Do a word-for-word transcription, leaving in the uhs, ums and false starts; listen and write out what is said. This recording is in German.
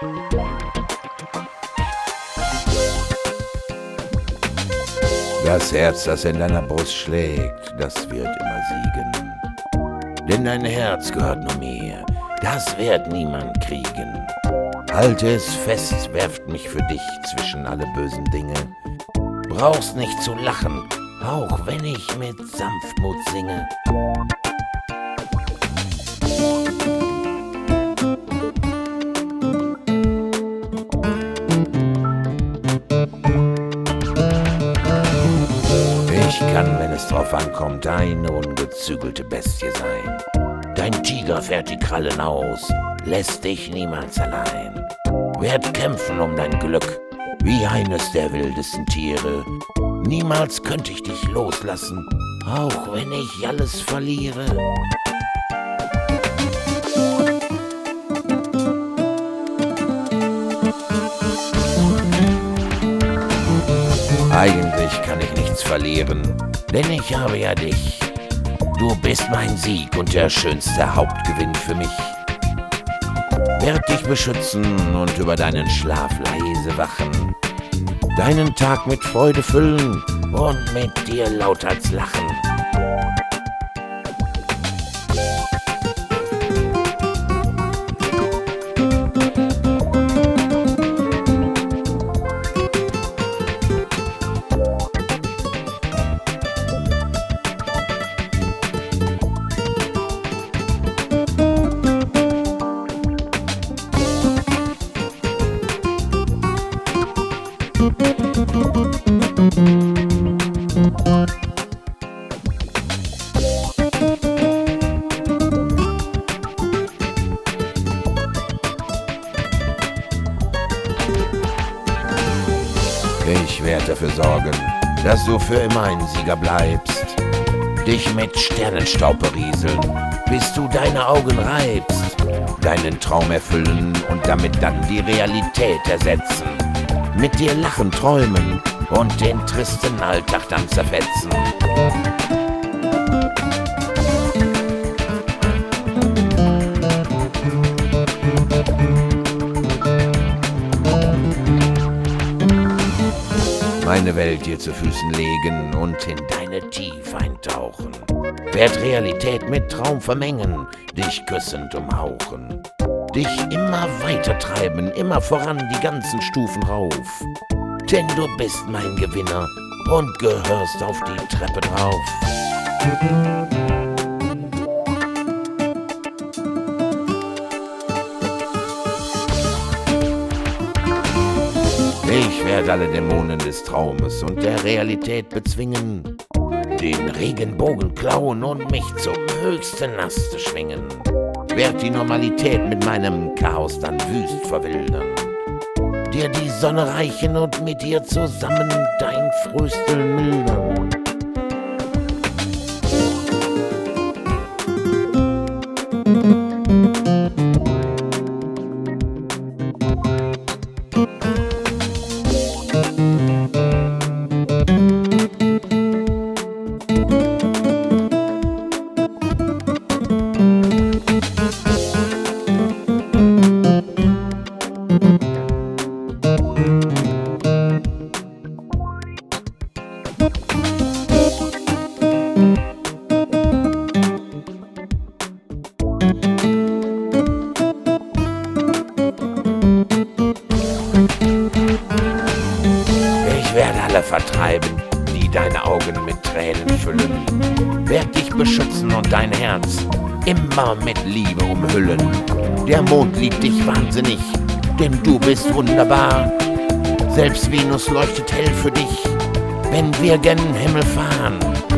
Das Herz, das in deiner Brust schlägt, das wird immer siegen. Denn dein Herz gehört nur mir, das wird niemand kriegen. Halte es fest, werft mich für dich zwischen alle bösen Dinge. Brauchst nicht zu lachen, auch wenn ich mit Sanftmut singe. Ich kann, wenn es drauf ankommt, deine ungezügelte Bestie sein. Dein Tiger fährt die Krallen aus, lässt dich niemals allein. Werd kämpfen um dein Glück, wie eines der wildesten Tiere. Niemals könnte ich dich loslassen, auch wenn ich alles verliere. Eigentlich kann ich nichts verlieren, denn ich habe ja dich. Du bist mein Sieg und der schönste Hauptgewinn für mich. Werd dich beschützen und über deinen Schlaf leise wachen. Deinen Tag mit Freude füllen und mit dir lauthals lachen. Ich werde dafür sorgen, dass du für immer ein Sieger bleibst. Dich mit Sternenstaub berieseln, bis du deine Augen reibst. Deinen Traum erfüllen und damit dann die Realität ersetzen. Mit dir lachen, träumen und den tristen Alltag dann zerfetzen. Meine Welt dir zu Füßen legen und in deine Tiefe eintauchen. Werd Realität mit Traum vermengen, dich küssend umhauchen. Dich immer weiter treiben, immer voran die ganzen Stufen rauf. Denn du bist mein Gewinner und gehörst auf die Treppe drauf. Ich werde alle Dämonen des Traumes und der Realität bezwingen, den Regenbogen klauen und mich zum höchsten Aste schwingen. Werd die Normalität mit meinem Chaos dann wüst verwildern, dir die Sonne reichen und mit dir zusammen dein Frösteln mildern. Ich werde alle vertreiben, die deine Augen mit Tränen füllen. Werd dich beschützen und dein Herz immer mit Liebe umhüllen. Der Mond liebt dich wahnsinnig, denn du bist wunderbar. Selbst Venus leuchtet hell für dich, wenn wir gen Himmel fahren.